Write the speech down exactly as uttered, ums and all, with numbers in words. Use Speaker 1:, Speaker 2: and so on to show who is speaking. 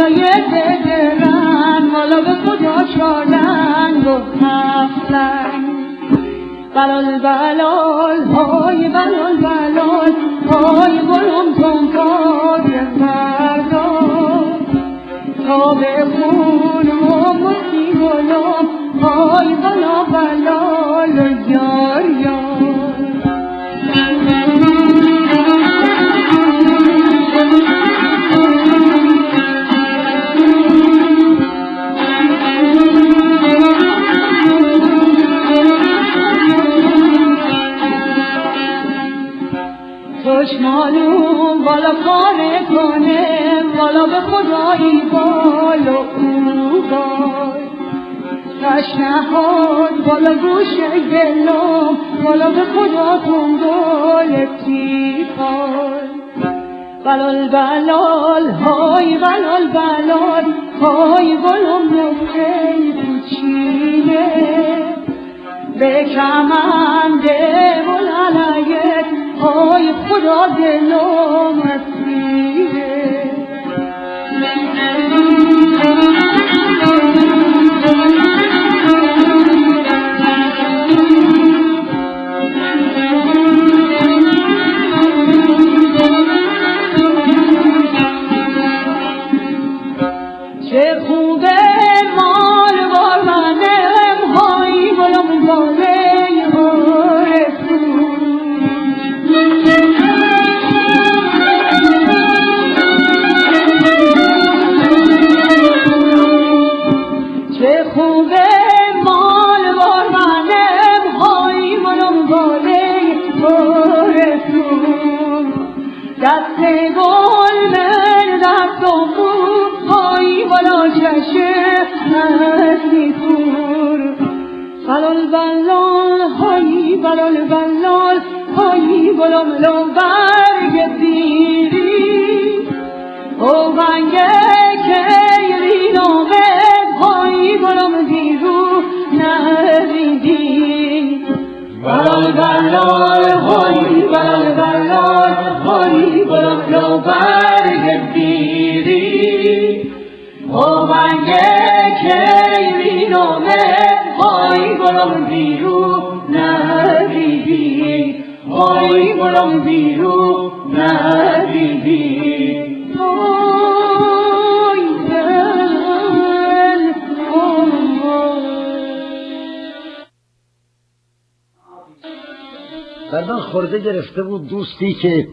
Speaker 1: بالای دلرن والا به خدا چارلنگ و هفتلنگ بلال بلال های بلال بلال های گلم تنکار بردار تا به خونم و مسی گلم های بلا بلال یار یار چشمانو بالا کاره کنه بالا به خدایی بالا او بای تشنهاد بالا گوش گلم بالا به خدا تنگل تیخای بلال بلال های بلال بلال های گلم نفته کوچینه به کمنده بلالایت های خدا دلم اسیره چه خوبه مال بارمنم های گلم باله دست گل من دستم بود های بالا چشه هستی سور بلال بلال های بلال بلال های بلال لو برگ دیری او بنگه کیری نامد های بلال دیرو ندیدی بلال بلال های بلال بلال های بلال لو برگ دیری او بنگه کیری نامد های بلال دیرو ندیدی های بلال دیرو ندیدی
Speaker 2: بعدن خورده گرفته بود دوستی که